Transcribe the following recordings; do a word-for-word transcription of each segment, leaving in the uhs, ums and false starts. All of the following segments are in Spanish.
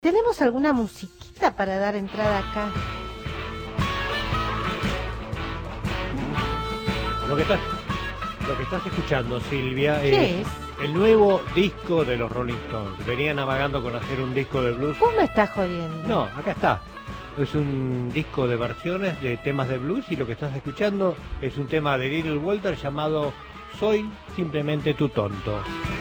¿Tenemos alguna musiquita para dar entrada acá? Lo que estás, lo que estás escuchando, Silvia, ¿Qué es, es? el nuevo disco de los Rolling Stones. Venían navegando con hacer un disco de blues. ¿Vos me estás jodiendo? No, acá está. Es un disco de versiones de temas de blues y lo que estás escuchando es un tema de Little Walter llamado Soy simplemente tu tonto.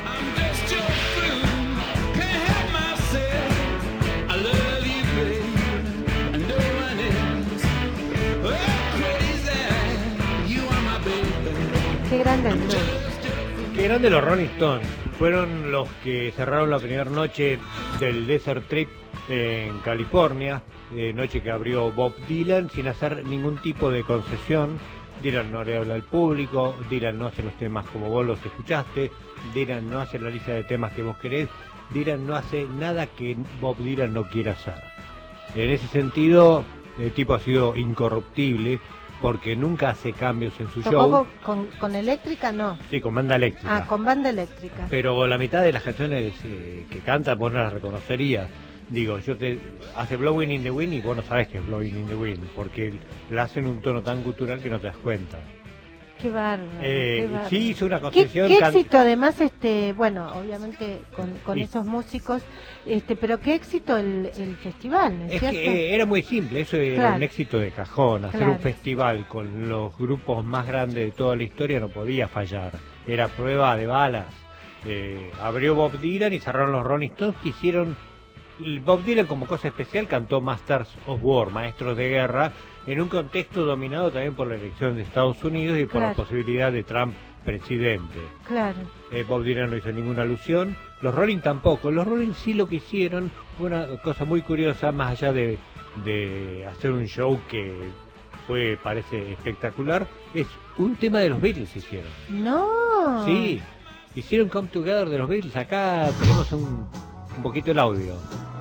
Qué grande el blues. Qué grande los Rolling Stones. Fueron los que cerraron la primera noche del Desert Trip en California, eh, noche que abrió Bob Dylan sin hacer ningún tipo de concesión. Dylan no le habla al público, Dylan no hace los temas como vos los escuchaste, Dylan no hace la lista de temas que vos querés, Dylan no hace nada que Bob Dylan no quiera hacer. En ese sentido, el tipo ha sido incorruptible porque nunca hace cambios en su show. ¿Con, con, con eléctrica no? Sí, con banda eléctrica. Ah, con banda eléctrica. Pero la mitad de las canciones eh, que canta vos no las reconocerías. Digo, yo te hace Blowing in the Wind y vos no sabés que es Blowing in the Wind, porque la hacen un tono tan gutural que no te das cuenta. Qué bárbaro. Eh, qué bárbaro. Sí, hizo una ¿Qué, concesión. qué can... éxito además, este, bueno, obviamente con, con Sí. esos músicos, este, pero qué éxito el, el festival, ¿no es, Es cierto? que eh, era muy simple, eso era Claro. un éxito de cajón. Hacer Claro. un festival con los grupos más grandes de toda la historia no podía fallar. Era prueba de balas. Eh, abrió Bob Dylan y cerraron los Rolling Stones, que hicieron... Bob Dylan como cosa especial cantó Masters of War, Maestros de Guerra, en un contexto dominado también por la elección de Estados Unidos y por Claro. la posibilidad de Trump presidente. Claro. Eh, Bob Dylan no hizo ninguna alusión, los Rolling tampoco. Los Rolling sí lo que hicieron fue una cosa muy curiosa, más allá de, de hacer un show que fue, parece espectacular, es un tema de los Beatles hicieron. No. Sí, hicieron Come Together de los Beatles. Acá tenemos un, un poquito el audio.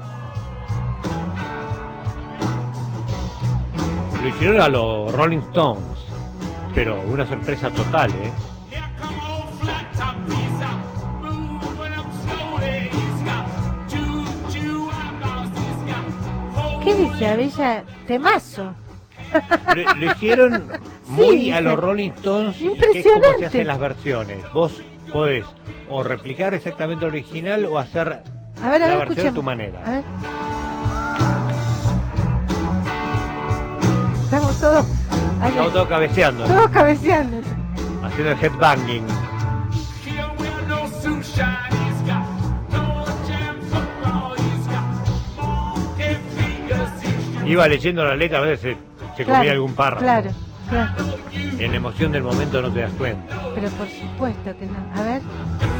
Lo hicieron a los Rolling Stones, pero una sorpresa total, ¿eh? ¿Qué dice Abella? Temazo. Lo, lo hicieron muy Sí, a los sí. Rolling Stones, que es como Impresionante. se hacen las versiones. Vos podés o replicar exactamente el original o hacer A ver, a la ver, versión escuchemos. a tu manera. A ver. Estamos todos, ahí, Estamos todos cabeceando, ¿no? todos cabeceando. Haciendo el headbanging. Iba leyendo la letra, a veces se, se comía Claro, algún párrafo. Claro, claro. En la emoción del momento no te das cuenta. Pero por supuesto que no. A ver.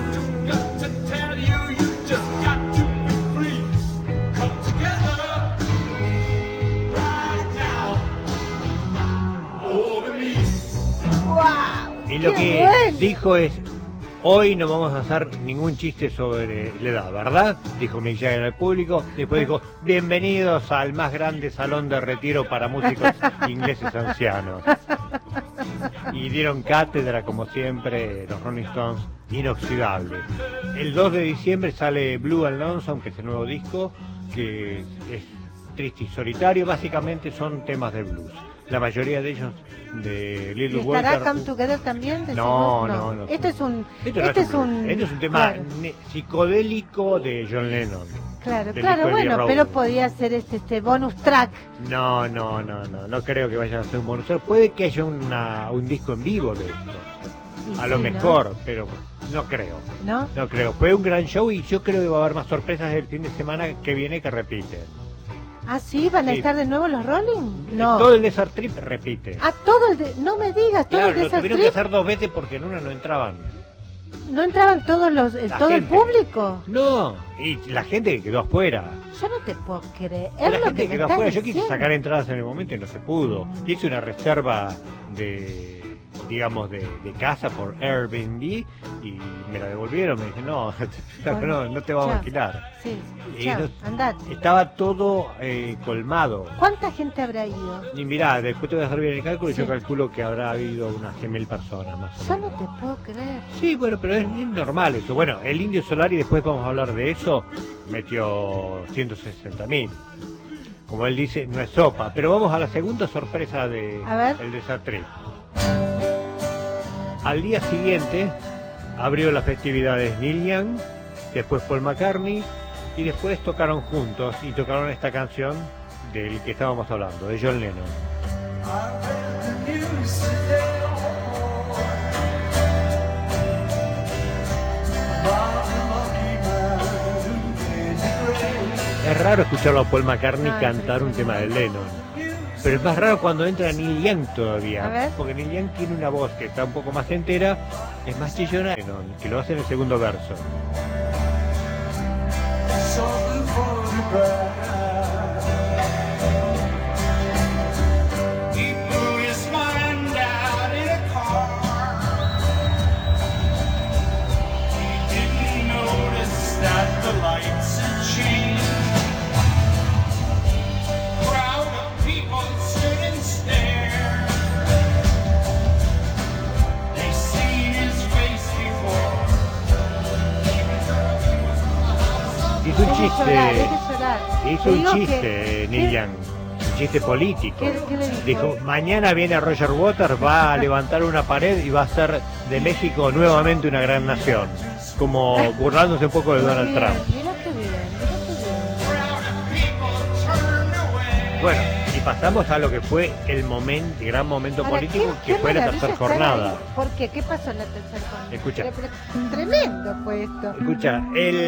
¡Wow! Y lo ¡Qué que bueno! dijo es, hoy no vamos a hacer ningún chiste sobre la edad, ¿verdad? Dijo Mick Jagger al público. Después dijo, bienvenidos al más grande salón de retiro para músicos ingleses ancianos. Y dieron cátedra, como siempre, los Rolling Stones, inoxidable. El dos de diciembre sale Blue and Lonesome, que es el nuevo disco, que es triste y solitario. Básicamente son temas de blues. La mayoría de ellos de ¿Y Little estará Walter. Come Together también? decimos? No, no, no. Esto es un... Esto, no Este es es un, un... esto es un tema Claro, ne- psicodélico de John Lennon. claro, del claro, disco de bueno, Road. pero podía ser este, este bonus track. No, no, no, no, no creo que vayan a hacer un bonus. Puede que haya una, un disco en vivo de esto, Y a lo sí, ¿no? mejor, pero no creo, ¿No? no creo. Fue un gran show y yo creo que va a haber más sorpresas el fin de semana que viene que repiten. ¿Ah, sí? ¿Van a Sí. estar de nuevo los Rolling? No. Todo el Desert Trip repite. Ah, todo el... De... No me digas, todo Claro, el lo Desert tuvieron que Trip. hacer dos veces porque en una no entraban. ¿No entraban todos los, el- La todo el gente. público? No, y la gente que quedó afuera. Yo no te puedo creer. La Es lo gente que me quedó estás afuera. Yo quise diciendo. sacar entradas en el momento y no se pudo. Hice una reserva de digamos, de, de casa por Airbnb y me la devolvieron. Me dije, no, no, no te vamos a alquilar. Sí, Y chao, no- andate. Estaba todo eh, colmado. ¿Cuánta gente habrá ido? Y mirá, después te voy a hacer bien el cálculo y Sí. yo calculo que habrá habido unas cien mil personas más o Yo menos. no te puedo creer. Sí, bueno, pero es, es normal eso. Bueno, el Indio Solari, después vamos a hablar de eso, metió ciento sesenta mil. Como él dice, no es sopa. Pero vamos a la segunda sorpresa de A ver. el desastre. Al día siguiente abrió las festividades Neil Young, después Paul McCartney y después tocaron juntos y tocaron esta canción del que estábamos hablando, de John Lennon. Es raro escucharlo a Paul McCartney No, cantar un tema de Lennon. Pero es más raro cuando entra Neil Young todavía. A ver. Porque Neil Young tiene una voz que está un poco más entera, es más chillona que Lennon, que lo hace en el segundo verso. Hizo un Deje chiste, llorar, deje llorar. hizo Te un digo chiste que- Neil ¿qué- Young, un chiste político. ¿Qué- qué le dijo? Dijo, mañana viene Roger Waters, va a levantar una pared y va a hacer de México nuevamente una gran nación. Como burlándose un poco de Muy Donald bien, Trump. Mira qué bien, mira qué bien. Bueno, y pasamos a lo que fue el momento, el gran momento Ahora, político, qué- que qué fue la maravilla tercera estar jornada. ahí. ¿Por qué? ¿Qué pasó en la tercera jornada? Escucha. Pero- pero- Tremendo fue esto. Escucha,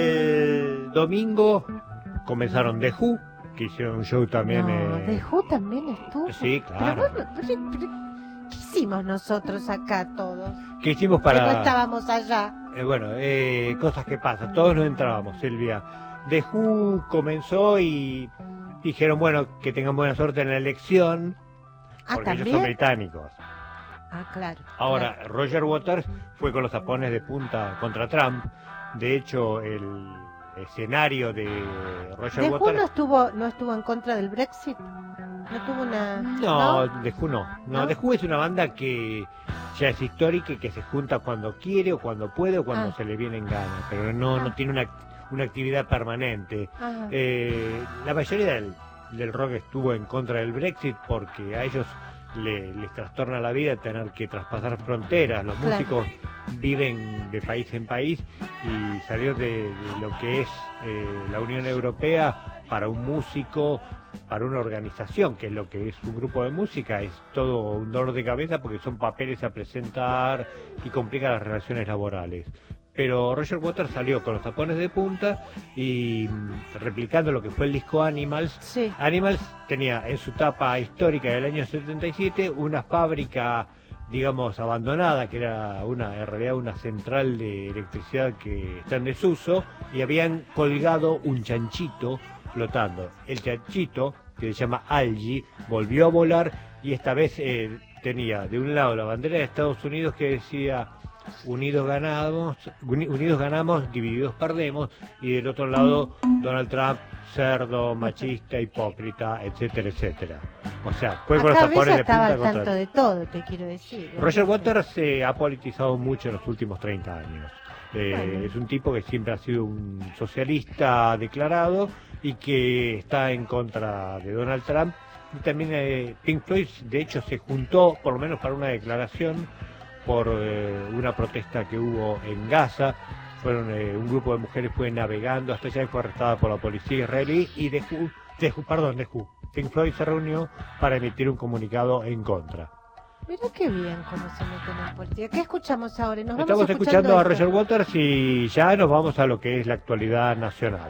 el domingo comenzaron The Who, que hicieron un show también. No, eh, The Who también estuvo. Sí, claro. Pero, bueno, pero- pero- ¿qué hicimos nosotros acá todos? que hicimos Que no para... estábamos allá. Eh, bueno, eh, cosas que pasan, todos no entrábamos, Silvia. The Who comenzó y dijeron, bueno, que tengan buena suerte en la elección, Ah, porque ellos son ¿también? británicos. Ah, claro. Ahora, claro. Roger Waters fue con los tapones de punta contra Trump. De hecho, el escenario de Roger ¿The Who Waters... no estuvo, no estuvo en contra del Brexit? ¿No tuvo una...? No, The Who no. No, ¿No? The Who es una banda que ya es histórica y que se junta cuando quiere o cuando puede o cuando Ah. se le viene en gana, pero no, no Ah. tiene una, una actividad permanente. Ajá. Eh, la mayoría del, del rock estuvo en contra del Brexit porque a ellos le- les trastorna la vida tener que traspasar fronteras. Los Claro. músicos viven de país en país y salir de, de lo que es eh, la Unión Europea para un músico, para una organización, que es lo que es un grupo de música, es todo un dolor de cabeza porque son papeles a presentar y complica las relaciones laborales. Pero Roger Waters salió con los tapones de punta y mm, replicando lo que fue el disco Animals. Sí. Animals tenía en su tapa histórica del año setenta y siete una fábrica, digamos, abandonada, que era una, en realidad una central de electricidad que está en desuso, y habían colgado un chanchito flotando. El chanchito, que se llama Algie, volvió a volar y esta vez eh, tenía de un lado la bandera de Estados Unidos que decía Unidos ganamos, uni- unidos ganamos, divididos perdemos, y del otro lado Donald Trump, cerdo, machista, hipócrita, etcétera, etcétera. O sea, fue con los Acá tapones Bella de estaba punta al contra... tanto de todo, te quiero decir. Roger Waters se ha politizado mucho en los últimos treinta años. Eh, Bueno. Es un tipo que siempre ha sido un socialista declarado y que está en contra de Donald Trump. Y también eh, Pink Floyd, de hecho, se juntó, por lo menos para una declaración, por eh, una protesta que hubo en Gaza. Fueron eh, un grupo de mujeres fue navegando hasta allá y fue arrestada por la policía israelí y The Who, The Who, perdón, The Who, Pink Floyd se reunió para emitir un comunicado en contra. Mira qué bien cómo se meten en política. ¿Qué escuchamos ahora? Nos vamos Estamos escuchando a esto. Roger Waters y ya nos vamos a lo que es la actualidad nacional.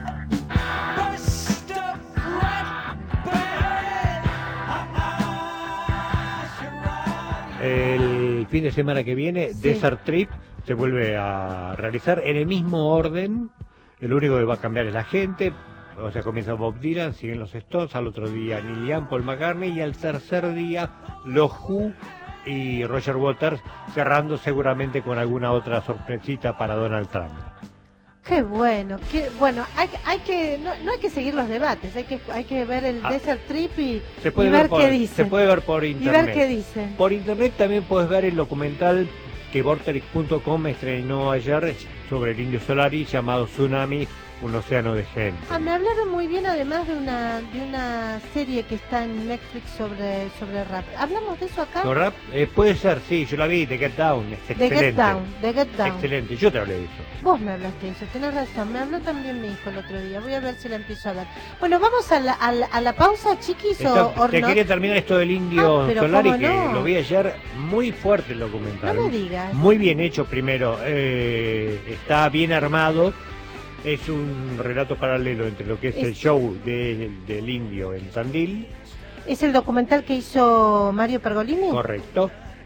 El fin de semana que viene, Sí. Desert Trip se vuelve a realizar en el mismo orden. El único que va a cambiar es la gente. O sea, comienza Bob Dylan, siguen los Stones, al otro día Neil Young, Paul McCartney y al tercer día los Who y Roger Waters cerrando seguramente con alguna otra sorpresita para Donald Trump. Qué bueno, qué bueno. Hay, hay que no, no hay que seguir los debates, hay que hay que ver el ah, Desert Trip y, se puede y ver, ver por, qué dicen. Se puede ver por internet. Y ver qué dicen. Por internet también puedes ver el documental que vorterix punto com estrenó ayer sobre el Indio Solari llamado Tsunami, un océano de gente. Ah, me hablaron muy bien además de una de una serie que está en Netflix sobre sobre rap. ¿Hablamos de eso acá? ¿Sobre rap? Eh, puede ser, sí, yo la vi, The Get Down, es excelente. The Get Down, The Get Down. Excelente, yo te hablé de eso. Vos me hablaste de eso, tenés razón, me habló también mi hijo el otro día, voy a ver si la empiezo a ver. Bueno, vamos a la, a la, a la pausa, chiquis, Está, o, o Te no? quería terminar esto del Indio ah, Solari, que no. lo vi ayer, muy fuerte el documental. No me digas. Muy bien hecho primero, eh, está bien armado. Es un relato paralelo entre lo que es, es el show de, del Indio en Tandil. ¿Es el documental que hizo Mario Pergolini? Correcto.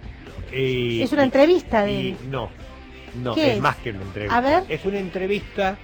Y, ¿Es una entrevista de y, él? No, no, ¿Qué es, es más que una entrevista. A ver. Es una entrevista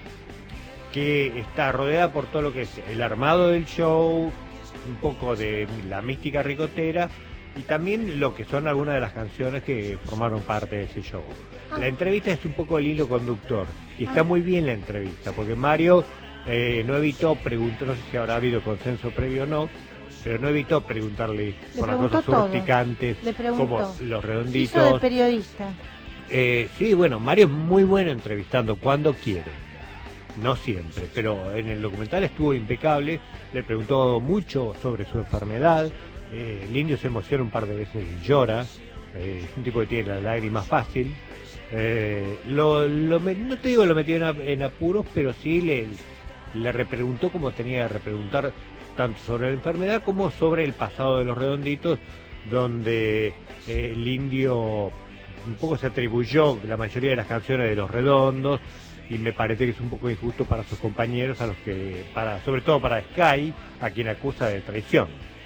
que está rodeada por todo lo que es el armado del show, un poco de la mística ricotera y también lo que son algunas de las canciones que formaron parte de ese show. Ah. La entrevista es un poco el hilo conductor y está ah. muy bien la entrevista, porque Mario eh, no evitó preguntar, no sé si habrá habido consenso previo o no, pero no evitó preguntarle por las cosas urticantes, como los redonditos. Hizo de periodista. Eh, sí, bueno, Mario es muy bueno entrevistando cuando quiere, no siempre, pero en el documental estuvo impecable, le preguntó mucho sobre su enfermedad. Eh, el Indio se emociona un par de veces y llora, eh, es un tipo que tiene la lágrima fácil. Eh, lo, lo, no te digo lo metió en, en apuros, pero sí le, le repreguntó como tenía que repreguntar, tanto sobre la enfermedad como sobre el pasado de los redonditos, donde eh, el Indio un poco se atribuyó la mayoría de las canciones de los redondos, y me parece que es un poco injusto para sus compañeros, a los que, para, sobre todo para Sky, a quien acusa de traición.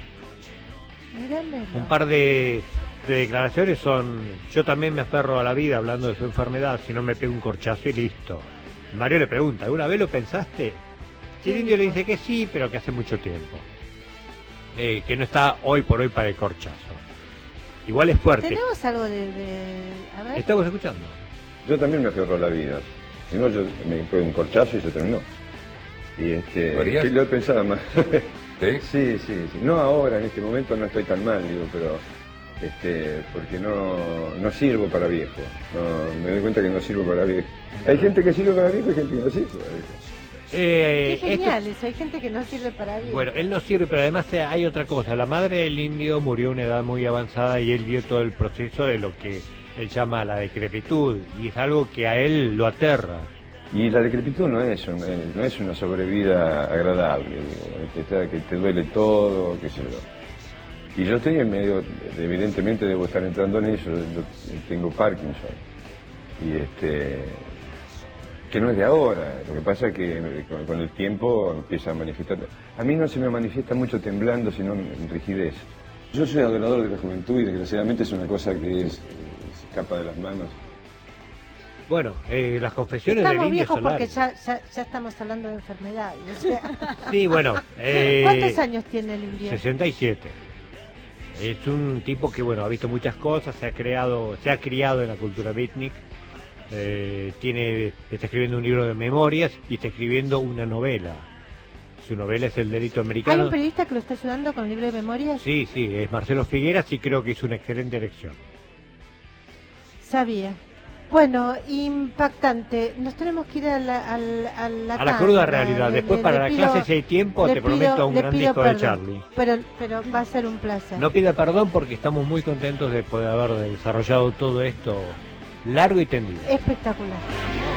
Míramelo. Un par de, de declaraciones son: yo también me aferro a la vida hablando de su enfermedad, si no me pego un corchazo y listo. Mario le pregunta: ¿alguna vez lo pensaste? Y el Indio le dice que sí, pero que hace mucho tiempo, eh, que no está hoy por hoy para el corchazo. Igual es fuerte. ¿Tenemos algo de, de... A ver. Estamos escuchando. Yo también me aferro a la vida, si no yo me pego un corchazo y se terminó. Y este, sí, lo pensaba más. ¿Sí? Sí, sí, sí. No ahora, en este momento no estoy tan mal, digo, pero este, porque no, no sirvo para viejo. No, me doy cuenta que no sirvo para viejo. Hay gente que sirve para viejo y gente que no sirve para viejo. Eh, Qué genial esto... eso, hay gente que no sirve para viejo. Bueno, él no sirve, pero además hay otra cosa. La madre del Indio murió a una edad muy avanzada y él vio todo el proceso de lo que él llama la decrepitud, y es algo que a él lo aterra. Y la decrepitud no es, un, no es una sobrevida agradable, digo, que te duele todo, qué sé yo. Y yo estoy en medio, evidentemente debo estar entrando en eso, yo tengo Parkinson. Y este, que no es de ahora, lo que pasa es que con, con el tiempo empieza a manifestar. A mí no se me manifiesta mucho temblando, sino en rigidez. Yo soy adorador de la juventud y desgraciadamente es una cosa que es, se escapa de las manos. Bueno, eh, las confesiones estamos del Indio viejos Solari. Porque ya, ya, ya estamos hablando de enfermedades. O sea. Sí, bueno. Eh, ¿Cuántos años tiene el Indio? sesenta y siete. Es un tipo que, bueno, ha visto muchas cosas, se ha creado, se ha criado en la cultura beatnik, eh, tiene, está escribiendo un libro de memorias y está escribiendo una novela. Su novela es El delito americano. ¿Hay un periodista que lo está ayudando con el libro de memorias? Sí, sí, es Marcelo Figueras y creo que hizo una excelente elección. Sabía. Bueno, impactante. Nos tenemos que ir a la, a la, a la, a la cruda realidad. Le, Después le, para le la pido, clase, si hay tiempo, te pido, prometo un gran disco perdón, de Charlie. Pero, pero va a ser un placer. No pida perdón porque estamos muy contentos de poder haber desarrollado todo esto largo y tendido. Espectacular.